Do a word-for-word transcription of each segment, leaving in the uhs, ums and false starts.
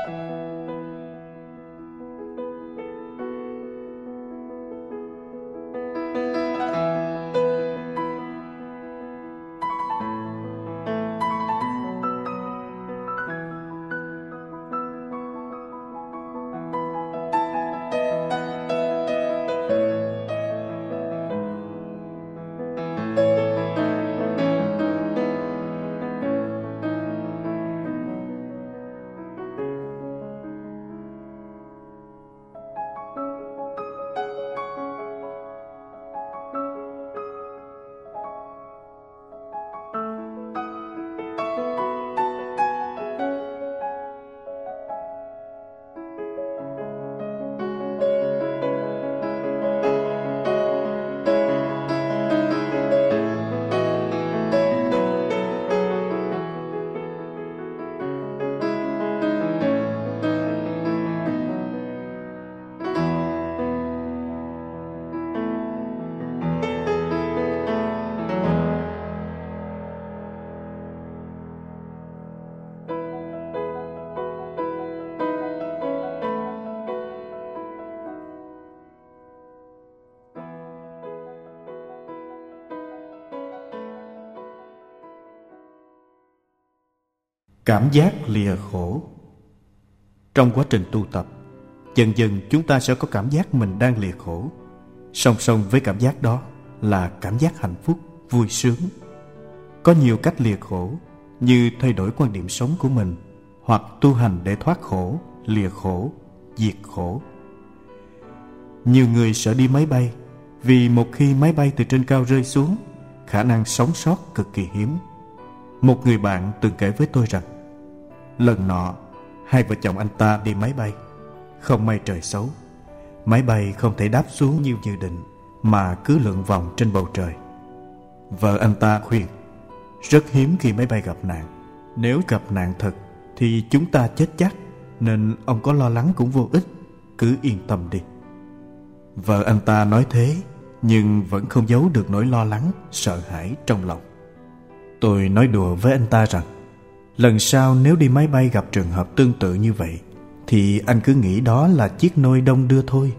Cảm giác lìa khổ. Trong quá trình tu tập, dần dần chúng ta sẽ có cảm giác mình đang lìa khổ. Song song với cảm giác đó là cảm giác hạnh phúc, vui sướng. Có nhiều cách lìa khổ, như thay đổi quan điểm sống của mình, hoặc tu hành để thoát khổ, lìa khổ, diệt khổ. Nhiều người sợ đi máy bay, vì một khi máy bay từ trên cao rơi xuống, khả năng sống sót cực kỳ hiếm. Một người bạn từng kể với tôi rằng, lần nọ hai vợ chồng anh ta đi máy bay. Không may trời xấu, máy bay không thể đáp xuống như dự định, mà cứ lượn vòng trên bầu trời. Vợ anh ta khuyên, rất hiếm khi máy bay gặp nạn. Nếu gặp nạn thật thì chúng ta chết chắc, nên ông có lo lắng cũng vô ích, cứ yên tâm đi. Vợ anh ta nói thế, nhưng vẫn không giấu được nỗi lo lắng, sợ hãi trong lòng. Tôi nói đùa với anh ta rằng, lần sau nếu đi máy bay gặp trường hợp tương tự như vậy, thì anh cứ nghĩ đó là chiếc nôi đông đưa thôi.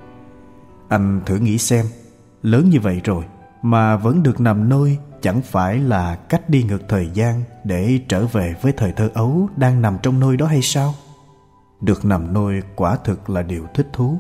Anh thử nghĩ xem, lớn như vậy rồi mà vẫn được nằm nôi, chẳng phải là cách đi ngược thời gian để trở về với thời thơ ấu đang nằm trong nôi đó hay sao? Được nằm nôi quả thực là điều thích thú.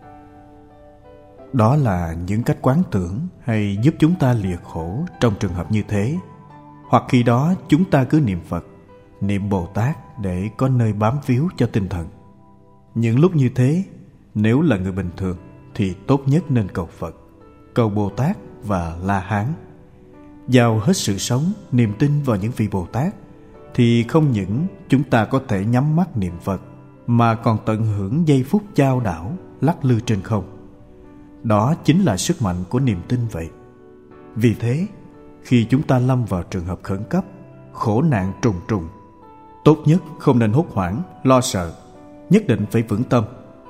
Đó là những cách quán tưởng hay giúp chúng ta lìa khổ trong trường hợp như thế. Hoặc khi đó chúng ta cứ niệm Phật, niệm Bồ Tát để có nơi bám víu cho tinh thần. Những lúc như thế, nếu là người bình thường thì tốt nhất nên cầu Phật, cầu Bồ Tát và La Hán. Giao hết sự sống, niềm tin vào những vị Bồ Tát, thì không những chúng ta có thể nhắm mắt niệm Phật, mà còn tận hưởng giây phút chao đảo, lắc lư trên không. Đó chính là sức mạnh của niềm tin vậy. Vì thế, khi chúng ta lâm vào trường hợp khẩn cấp, khổ nạn trùng trùng, tốt nhất không nên hốt hoảng, lo sợ, nhất định phải vững tâm.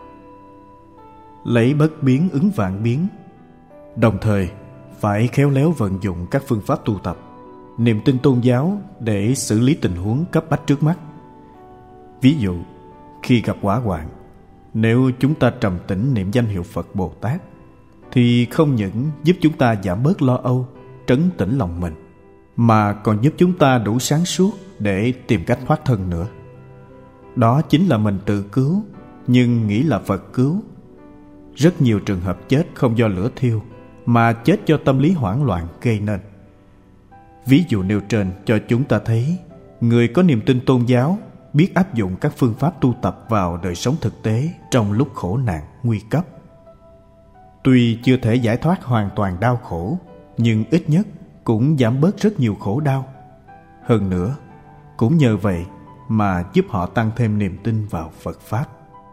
Lấy bất biến ứng vạn biến, đồng thời phải khéo léo vận dụng các phương pháp tu tập, niềm tin tôn giáo để xử lý tình huống cấp bách trước mắt. Ví dụ, khi gặp hỏa hoạn, nếu chúng ta trầm tĩnh niệm danh hiệu Phật Bồ Tát, thì không những giúp chúng ta giảm bớt lo âu, trấn tĩnh lòng mình, mà còn giúp chúng ta đủ sáng suốt để tìm cách thoát thân nữa. Đó chính là mình tự cứu, nhưng nghĩ là Phật cứu. Rất nhiều trường hợp chết không do lửa thiêu, mà chết do tâm lý hoảng loạn gây nên. Ví dụ nêu trên cho chúng ta thấy, người có niềm tin tôn giáo biết áp dụng các phương pháp tu tập vào đời sống thực tế trong lúc khổ nạn, nguy cấp. Tuy chưa thể giải thoát hoàn toàn đau khổ, nhưng ít nhất cũng giảm bớt rất nhiều khổ đau. Hơn nữa, cũng nhờ vậy mà giúp họ tăng thêm niềm tin vào Phật Pháp.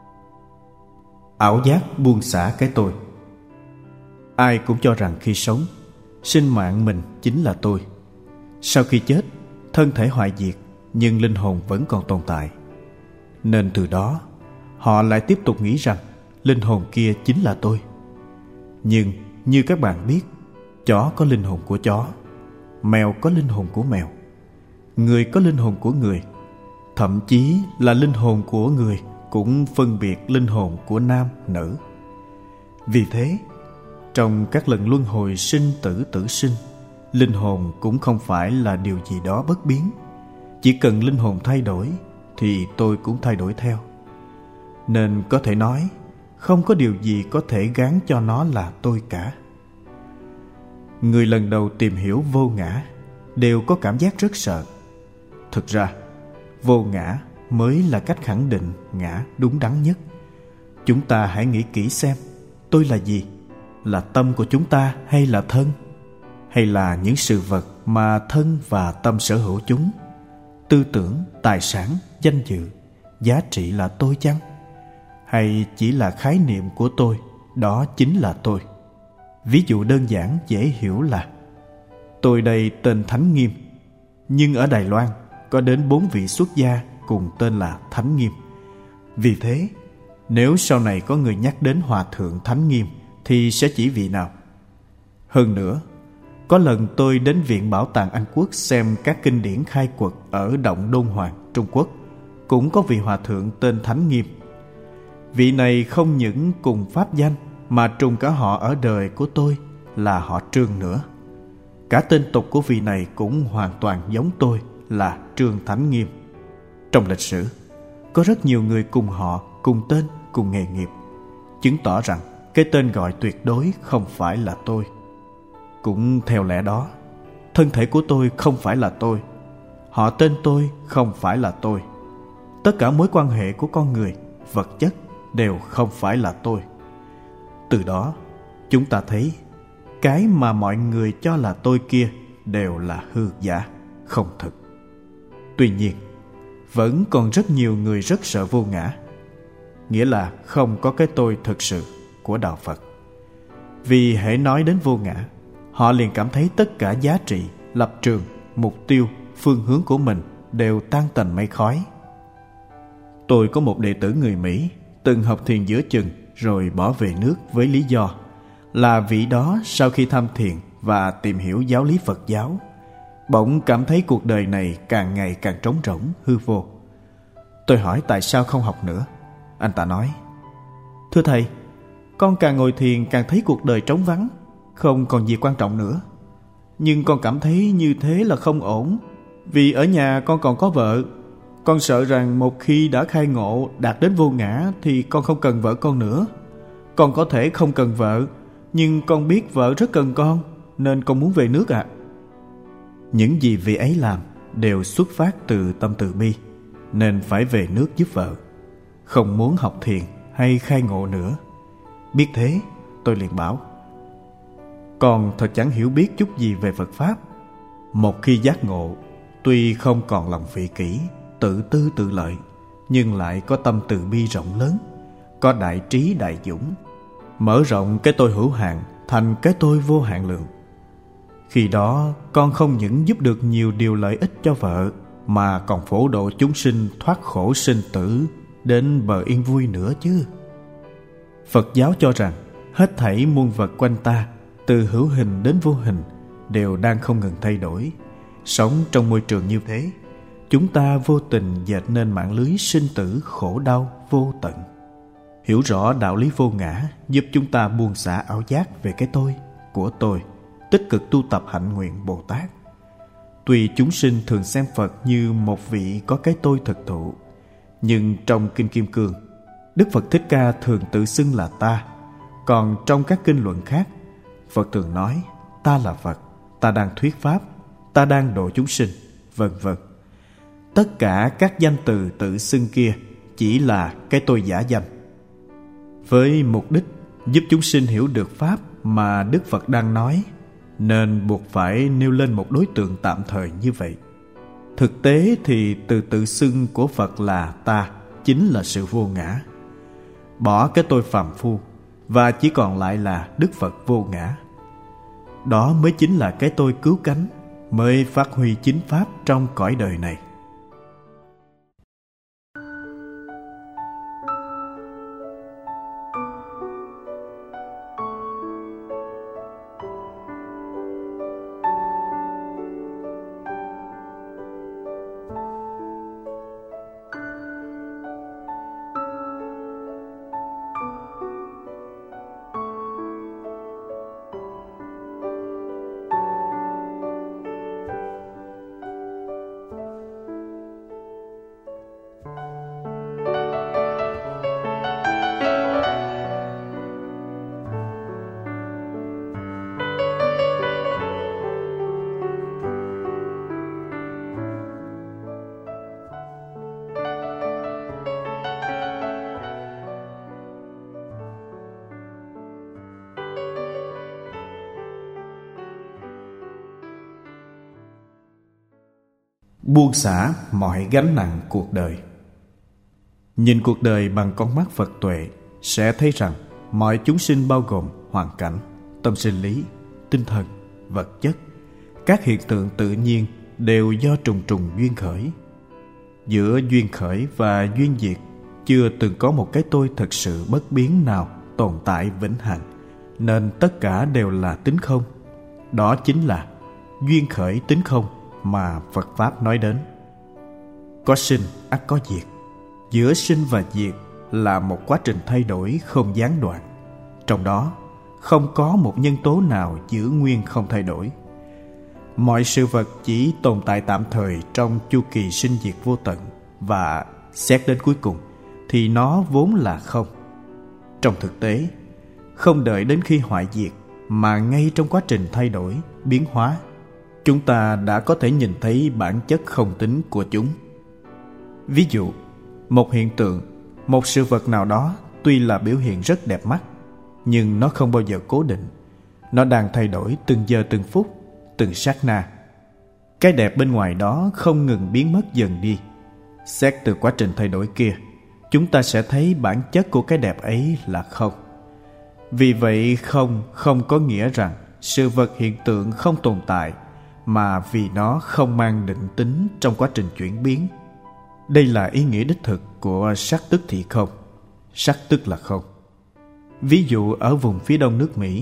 Ảo giác buông xả cái tôi. Ai cũng cho rằng khi sống, sinh mạng mình chính là tôi. Sau khi chết, thân thể hoại diệt, nhưng linh hồn vẫn còn tồn tại. Nên từ đó, họ lại tiếp tục nghĩ rằng linh hồn kia chính là tôi. Nhưng như các bạn biết, chó có linh hồn của chó, mèo có linh hồn của mèo, người có linh hồn của người. thậm chí là linh hồn của người cũng phân biệt linh hồn của nam, nữ. Vì thế, trong các lần luân hồi sinh tử tử sinh, linh hồn cũng không phải là điều gì đó bất biến. Chỉ cần linh hồn thay đổi thì tôi cũng thay đổi theo. Nên có thể nói, không có điều gì có thể gán cho nó là tôi cả. Người lần đầu tìm hiểu vô ngã đều có cảm giác rất sợ. Thực ra, vô ngã mới là cách khẳng định ngã đúng đắn nhất. Chúng ta hãy nghĩ kỹ xem, tôi là gì? Là tâm của chúng ta hay là thân? Hay là những sự vật mà thân và tâm sở hữu chúng? Tư tưởng, tài sản, danh dự, giá trị là tôi chăng? Hay chỉ là khái niệm của tôi, đó chính là tôi? Ví dụ đơn giản dễ hiểu là: tôi đây tên Thánh Nghiêm, nhưng ở Đài Loan có đến bốn vị xuất gia cùng tên là Thánh Nghiêm. Vì thế, nếu sau này có người nhắc đến Hòa Thượng Thánh Nghiêm thì sẽ chỉ vị nào? Hơn nữa, có lần tôi đến Viện Bảo tàng Anh Quốc xem các kinh điển khai quật ở Động Đôn Hoàng, Trung Quốc, cũng có vị hòa thượng tên Thánh Nghiêm. Vị này không những cùng pháp danh mà trùng cả họ ở đời của tôi là họ Trương nữa. Cả tên tục của vị này cũng hoàn toàn giống tôi là Trương Thánh Nghiêm. Trong lịch sử, có rất nhiều người cùng họ, cùng tên, cùng nghề nghiệp, chứng tỏ rằng cái tên gọi tuyệt đối không phải là tôi. Cũng theo lẽ đó, thân thể của tôi không phải là tôi, họ tên tôi không phải là tôi. Tất cả mối quan hệ của con người, vật chất đều không phải là tôi. Từ đó, chúng ta thấy cái mà mọi người cho là tôi kia đều là hư giả, không thực. Tuy nhiên, vẫn còn rất nhiều người rất sợ vô ngã, nghĩa là không có cái tôi thực sự của đạo Phật. Vì hễ nói đến vô ngã, họ liền cảm thấy tất cả giá trị, lập trường, mục tiêu, phương hướng của mình đều tan tành mây khói. Tôi có một đệ tử người Mỹ từng học thiền giữa chừng rồi bỏ về nước với lý do là vị đó sau khi tham thiền và tìm hiểu giáo lý Phật giáo, bỗng cảm thấy cuộc đời này càng ngày càng trống rỗng, hư vô. Tôi hỏi tại sao không học nữa. Anh ta nói: thưa thầy, con càng ngồi thiền càng thấy cuộc đời trống vắng, không còn gì quan trọng nữa. Nhưng con cảm thấy như thế là không ổn, vì ở nhà con còn có vợ. Con sợ rằng một khi đã khai ngộ, đạt đến vô ngã thì con không cần vợ con nữa. Con có thể không cần vợ, nhưng con biết vợ rất cần con, nên con muốn về nước ạ. À. Những gì vị ấy làm đều xuất phát từ tâm từ bi, nên phải về nước giúp vợ, không muốn học thiền hay khai ngộ nữa. Biết thế, tôi liền bảo: con thật chẳng hiểu biết chút gì về Phật Pháp. Một khi giác ngộ, tuy không còn lòng vị kỷ, tự tư tự lợi, nhưng lại có tâm từ bi rộng lớn, có đại trí đại dũng, mở rộng cái tôi hữu hạn thành cái tôi vô hạn lượng. Khi đó, con không những giúp được nhiều điều lợi ích cho vợ, mà còn phổ độ chúng sinh thoát khổ sinh tử đến bờ yên vui nữa chứ. Phật giáo cho rằng hết thảy muôn vật quanh ta, từ hữu hình đến vô hình, đều đang không ngừng thay đổi. Sống trong môi trường như thế, chúng ta vô tình dệt nên mạng lưới sinh tử khổ đau vô tận. Hiểu rõ đạo lý vô ngã giúp chúng ta buông xả ảo giác về cái tôi, của tôi, tích cực tu tập hạnh nguyện Bồ Tát. Tuy chúng sinh thường xem Phật như một vị có cái tôi thực thụ, nhưng trong Kinh Kim Cương, Đức Phật Thích Ca thường tự xưng là ta. Còn trong các kinh luận khác, Phật thường nói ta là Phật, ta đang thuyết Pháp, ta đang độ chúng sinh, vân vân. Tất cả các danh từ tự xưng kia chỉ là cái tôi giả danh, với mục đích giúp chúng sinh hiểu được Pháp mà Đức Phật đang nói, nên buộc phải nêu lên một đối tượng tạm thời như vậy. Thực tế thì từ tự xưng của Phật là ta chính là sự vô ngã. Bỏ cái tôi phàm phu và chỉ còn lại là Đức Phật vô ngã. Đó mới chính là cái tôi cứu cánh, mới phát huy chính Pháp trong cõi đời này. buông xả mọi gánh nặng cuộc đời. Nhìn cuộc đời bằng con mắt Phật tuệ sẽ thấy rằng mọi chúng sinh bao gồm hoàn cảnh, tâm sinh lý, tinh thần, vật chất, các hiện tượng tự nhiên đều do trùng trùng duyên khởi. Giữa duyên khởi và duyên diệt chưa từng có một cái tôi thật sự bất biến nào tồn tại vĩnh hằng, nên tất cả đều là tính không. Đó chính là duyên khởi tính không mà Phật Pháp nói đến. Có sinh ắt có diệt. Giữa sinh và diệt là một quá trình thay đổi không gián đoạn. Trong đó không có một nhân tố nào giữ nguyên không thay đổi. Mọi sự vật chỉ tồn tại tạm thời trong chu kỳ sinh diệt vô tận, và xét đến cuối cùng thì nó vốn là không. Trong thực tế, không đợi đến khi hoại diệt, mà ngay trong quá trình thay đổi, biến hóa, chúng ta đã có thể nhìn thấy bản chất không tính của chúng. Ví dụ, một hiện tượng, một sự vật nào đó tuy là biểu hiện rất đẹp mắt, nhưng nó không bao giờ cố định. Nó đang thay đổi từng giờ từng phút, từng sát na. Cái đẹp bên ngoài đó không ngừng biến mất dần đi. Xét từ quá trình thay đổi kia, chúng ta sẽ thấy bản chất của cái đẹp ấy là không. Vì vậy không không có nghĩa rằng sự vật hiện tượng không tồn tại, mà vì nó không mang định tính trong quá trình chuyển biến. Đây là ý nghĩa đích thực của sắc tức thị không. Sắc tức là không. Ví dụ ở vùng phía đông nước Mỹ,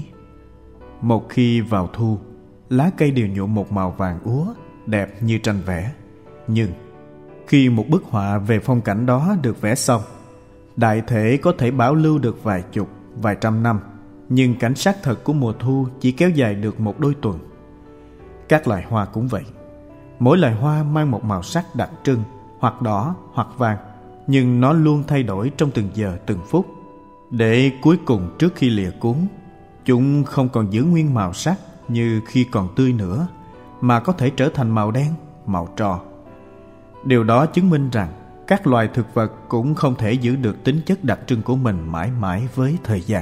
một khi vào thu, lá cây đều nhuộm một màu vàng úa, đẹp như tranh vẽ. Nhưng khi một bức họa về phong cảnh đó được vẽ xong, đại thể có thể bảo lưu được vài chục, vài trăm năm, nhưng cảnh sắc thật của mùa thu chỉ kéo dài được một đôi tuần. Các loài hoa cũng vậy. Mỗi loài hoa mang một màu sắc đặc trưng, hoặc đỏ hoặc vàng, nhưng nó luôn thay đổi trong từng giờ từng phút, để cuối cùng trước khi lìa cuốn, chúng không còn giữ nguyên màu sắc như khi còn tươi nữa, mà có thể trở thành màu đen, màu tro. Điều đó chứng minh rằng các loài thực vật cũng không thể giữ được tính chất đặc trưng của mình mãi mãi với thời gian.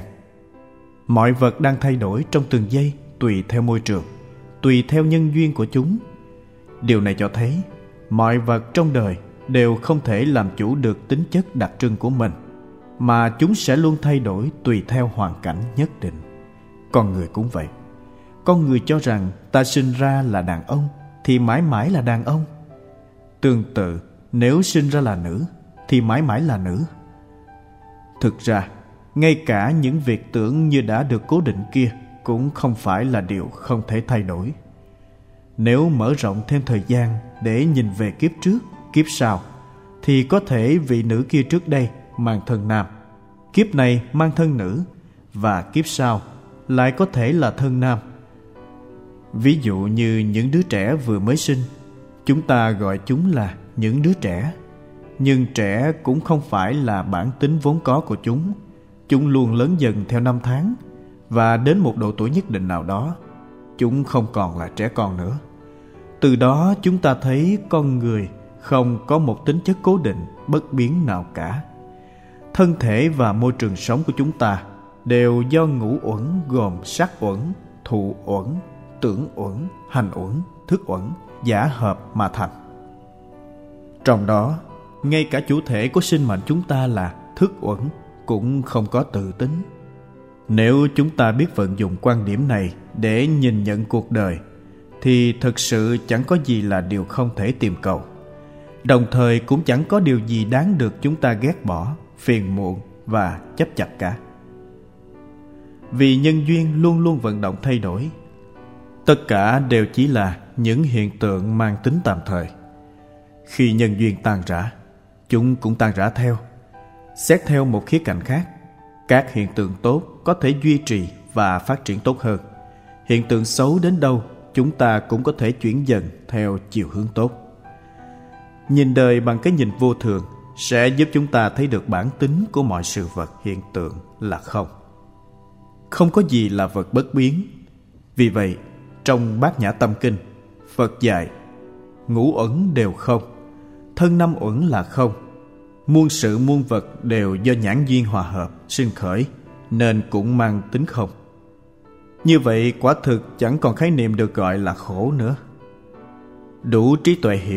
Mọi vật đang thay đổi trong từng giây tùy theo môi trường, tùy theo nhân duyên của chúng. Điều này cho thấy mọi vật trong đời đều không thể làm chủ được tính chất đặc trưng của mình, mà chúng sẽ luôn thay đổi tùy theo hoàn cảnh nhất định. Con người cũng vậy. Con người cho rằng ta sinh ra là đàn ông thì mãi mãi là đàn ông. Tương tự, nếu sinh ra là nữ thì mãi mãi là nữ. Thực ra, ngay cả những việc tưởng như đã được cố định kia cũng không phải là điều không thể thay đổi. Nếu mở rộng thêm thời gian để nhìn về kiếp trước, kiếp sau, thì có thể vị nữ kia trước đây mang thân nam, kiếp này mang thân nữ, và kiếp sau lại có thể là thân nam. Ví dụ như những đứa trẻ vừa mới sinh, chúng ta gọi chúng là những đứa trẻ. Nhưng trẻ cũng không phải là bản tính vốn có của chúng. Chúng luôn lớn dần theo năm tháng, và đến một độ tuổi nhất định nào đó, chúng không còn là trẻ con nữa. Từ đó chúng ta thấy con người không có một tính chất cố định, bất biến nào cả. Thân thể và môi trường sống của chúng ta đều do ngũ uẩn gồm sắc uẩn, thụ uẩn, tưởng uẩn, hành uẩn, thức uẩn giả hợp mà thành. Trong đó, ngay cả chủ thể của sinh mệnh chúng ta là thức uẩn cũng không có tự tính. Nếu chúng ta biết vận dụng quan điểm này để nhìn nhận cuộc đời, thì thực sự chẳng có gì là điều không thể tìm cầu. Đồng thời cũng chẳng có điều gì đáng được chúng ta ghét bỏ, phiền muộn và chấp chặt cả. Vì nhân duyên luôn luôn vận động thay đổi. Tất cả đều chỉ là những hiện tượng mang tính tạm thời. Khi nhân duyên tan rã, chúng cũng tan rã theo. Xét theo một khía cạnh khác, các hiện tượng tốt có thể duy trì và phát triển tốt hơn. Hiện tượng xấu đến đâu, chúng ta cũng có thể chuyển dần theo chiều hướng tốt. Nhìn đời bằng cái nhìn vô thường sẽ giúp chúng ta thấy được bản tính của mọi sự vật hiện tượng là không. Không có gì là vật bất biến. Vì vậy, trong Bát Nhã Tâm Kinh, Phật dạy ngũ uẩn đều không, thân năm uẩn là không. Muôn sự muôn vật đều do nhãn duyên hòa hợp sinh khởi, nên cũng mang tính không. Như vậy quả thực chẳng còn khái niệm được gọi là khổ nữa. Đủ trí tuệ hiểu,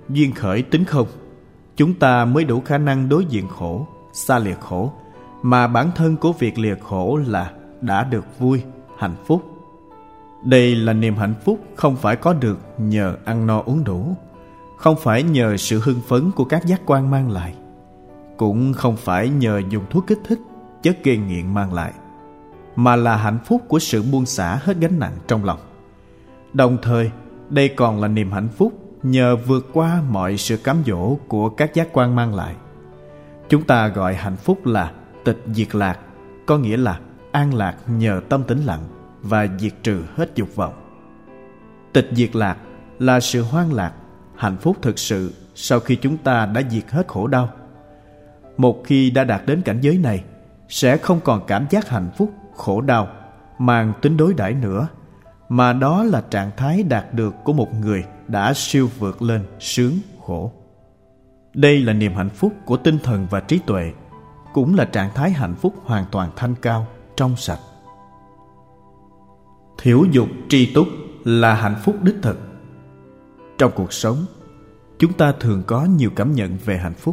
duyên khởi tính không, chúng ta mới đủ khả năng đối diện khổ, xa lìa khổ, mà bản thân của việc lìa khổ là đã được vui, hạnh phúc. Đây là niềm hạnh phúc không phải có được nhờ ăn no uống đủ, không phải nhờ sự hưng phấn của các giác quan mang lại, cũng không phải nhờ dùng thuốc kích thích, chất gây nghiện mang lại, mà là hạnh phúc của sự buông xả hết gánh nặng trong lòng. Đồng thời, đây còn là niềm hạnh phúc nhờ vượt qua mọi sự cám dỗ của các giác quan mang lại. Chúng ta gọi hạnh phúc là tịch diệt lạc, có nghĩa là an lạc nhờ tâm tĩnh lặng và diệt trừ hết dục vọng. Tịch diệt lạc là sự hoan lạc, hạnh phúc thực sự sau khi chúng ta đã diệt hết khổ đau. Một khi đã đạt đến cảnh giới này, sẽ không còn cảm giác hạnh phúc, khổ đau mang tính đối đãi nữa, mà đó là trạng thái đạt được của một người đã siêu vượt lên sướng khổ. Đây là niềm hạnh phúc của tinh thần và trí tuệ, cũng là trạng thái hạnh phúc hoàn toàn thanh cao, trong sạch. Thiểu dục tri túc là hạnh phúc đích thực. Trong cuộc sống, chúng ta thường có nhiều cảm nhận về hạnh phúc.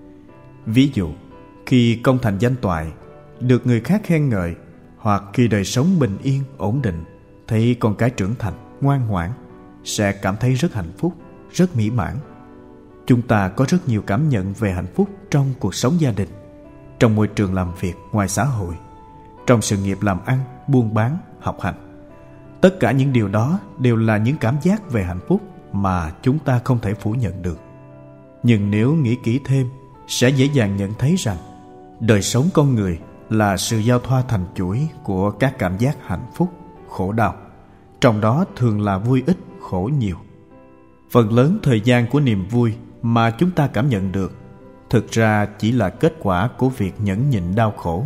Ví dụ, khi công thành danh toại, được người khác khen ngợi, hoặc khi đời sống bình yên, ổn định, thấy con cái trưởng thành, ngoan ngoãn, sẽ cảm thấy rất hạnh phúc, rất mỹ mãn. Chúng ta có rất nhiều cảm nhận về hạnh phúc trong cuộc sống gia đình, trong môi trường làm việc ngoài xã hội, trong sự nghiệp làm ăn, buôn bán, học hành. Tất cả những điều đó đều là những cảm giác về hạnh phúc mà chúng ta không thể phủ nhận được. Nhưng nếu nghĩ kỹ thêm, sẽ dễ dàng nhận thấy rằng đời sống con người là sự giao thoa thành chuỗi của các cảm giác hạnh phúc, khổ đau, trong đó thường là vui ít, khổ nhiều. Phần lớn thời gian của niềm vui mà chúng ta cảm nhận được thực ra chỉ là kết quả của việc nhẫn nhịn đau khổ.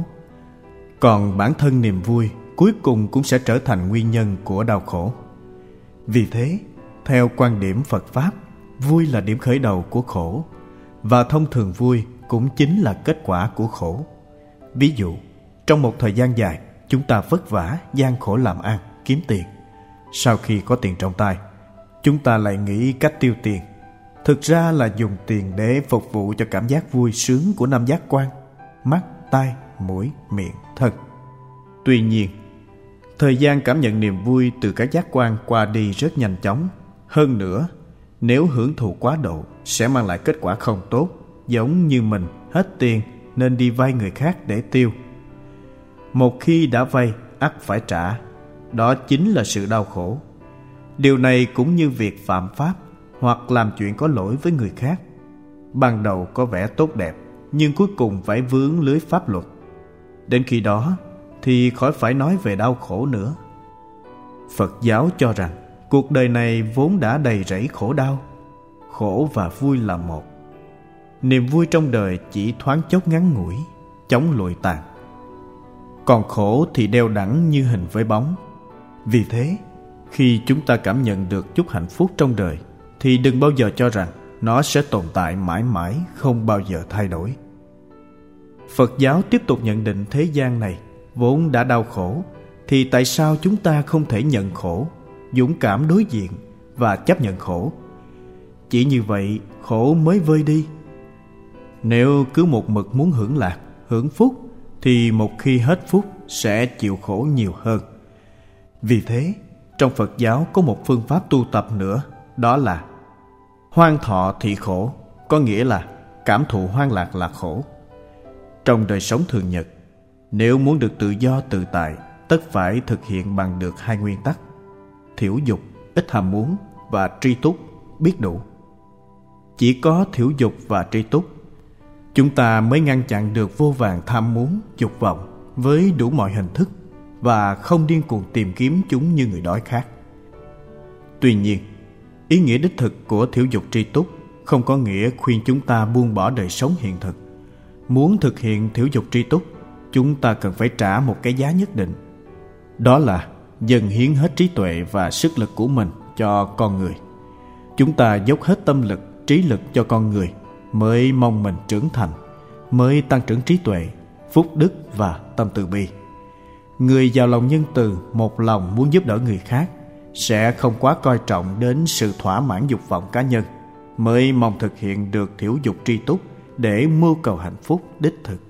Còn bản thân niềm vui cuối cùng cũng sẽ trở thành nguyên nhân của đau khổ. Vì thế, theo quan điểm Phật Pháp, vui là điểm khởi đầu của khổ, và thông thường vui cũng chính là kết quả của khổ. Ví dụ, trong một thời gian dài, chúng ta vất vả, gian khổ làm ăn, kiếm tiền. Sau khi có tiền trong tay, chúng ta lại nghĩ cách tiêu tiền. Thực ra là dùng tiền để phục vụ cho cảm giác vui sướng của năm giác quan: mắt, tai, mũi, miệng, thân. Tuy nhiên, thời gian cảm nhận niềm vui từ các giác quan qua đi rất nhanh chóng. Hơn nữa, nếu hưởng thụ quá độ sẽ mang lại kết quả không tốt, giống như mình hết tiền nên đi vay người khác để tiêu. Một khi đã vay, ắt phải trả. Đó chính là sự đau khổ. Điều này cũng như việc phạm pháp hoặc làm chuyện có lỗi với người khác. Ban đầu có vẻ tốt đẹp, nhưng cuối cùng phải vướng lưới pháp luật. Đến khi đó thì khỏi phải nói về đau khổ nữa. Phật giáo cho rằng cuộc đời này vốn đã đầy rẫy khổ đau. Khổ và vui là một. Niềm vui trong đời chỉ thoáng chốc ngắn ngủi, chóng lụi tàn. Còn khổ thì đeo đẳng như hình với bóng. Vì thế, khi chúng ta cảm nhận được chút hạnh phúc trong đời, thì đừng bao giờ cho rằng nó sẽ tồn tại mãi mãi, không bao giờ thay đổi. Phật giáo tiếp tục nhận định thế gian này vốn đã đau khổ, thì tại sao chúng ta không thể nhận khổ, dũng cảm đối diện và chấp nhận khổ? Chỉ như vậy khổ mới vơi đi. Nếu cứ một mực muốn hưởng lạc, hưởng phúc, thì một khi hết phúc sẽ chịu khổ nhiều hơn. Vì thế, trong Phật giáo có một phương pháp tu tập nữa, đó là hoan thọ thị khổ, có nghĩa là cảm thụ hoan lạc là khổ. Trong đời sống thường nhật, nếu muốn được tự do tự tại, tất phải thực hiện bằng được hai nguyên tắc: thiểu dục, ít ham muốn, và tri túc, biết đủ. Chỉ có thiểu dục và tri túc, chúng ta mới ngăn chặn được vô vàn tham muốn, dục vọng với đủ mọi hình thức, và không điên cuồng tìm kiếm chúng như người đói khát. Tuy nhiên, ý nghĩa đích thực của thiểu dục tri túc không có nghĩa khuyên chúng ta buông bỏ đời sống hiện thực. Muốn thực hiện thiểu dục tri túc, chúng ta cần phải trả một cái giá nhất định. Đó là dâng hiến hết trí tuệ và sức lực của mình cho con người. Chúng ta dốc hết tâm lực, trí lực cho con người, mới mong mình trưởng thành, mới tăng trưởng trí tuệ, phúc đức và tâm từ bi. Người giàu lòng nhân từ, một lòng muốn giúp đỡ người khác, sẽ không quá coi trọng đến sự thỏa mãn dục vọng cá nhân, mới mong thực hiện được thiểu dục tri túc để mưu cầu hạnh phúc đích thực.